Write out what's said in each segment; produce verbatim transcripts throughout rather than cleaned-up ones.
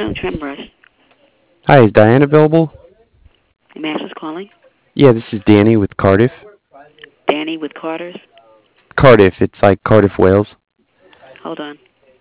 Trim Brush. Hi, is Diane available? Master's calling. Yeah, this is Danny with Cardiff. Danny with Carter's. Cardiff, it's like Cardiff, Wales. Hold on.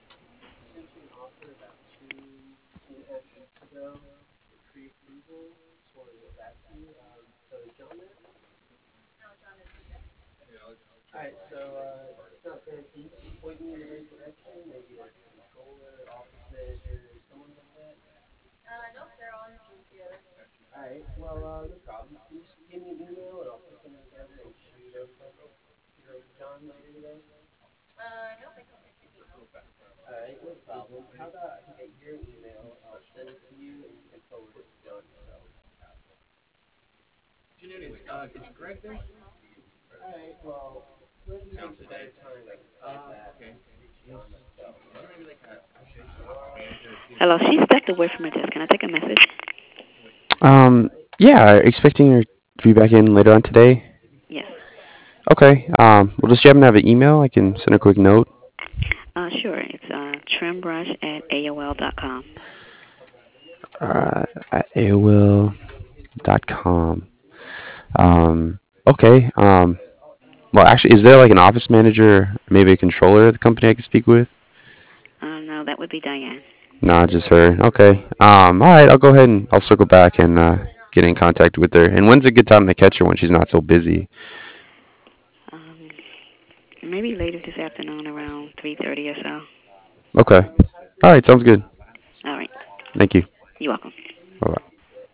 Hello. She stepped away from her desk. Can I take a message? Um, yeah, expecting her to be back in later on today. Yes. Okay. Um, well, does she happen to have an email? I can send her a quick note. Uh, sure. It's uh, trimbrush at A O L dot com. Uh, at A O L dot com. Um, okay. Um, well, actually, is there like an office manager, maybe a controller at the company I could speak with? Uh, no, that would be Diane. No, just her. Okay. Um, all right. I'll go ahead and I'll circle back and uh, get in contact with her. And when's a good time to catch her when she's not so busy? Um, maybe later this afternoon around three thirty or so. Okay. All right. Sounds good. All right. Thank you. You're welcome. Bye bye.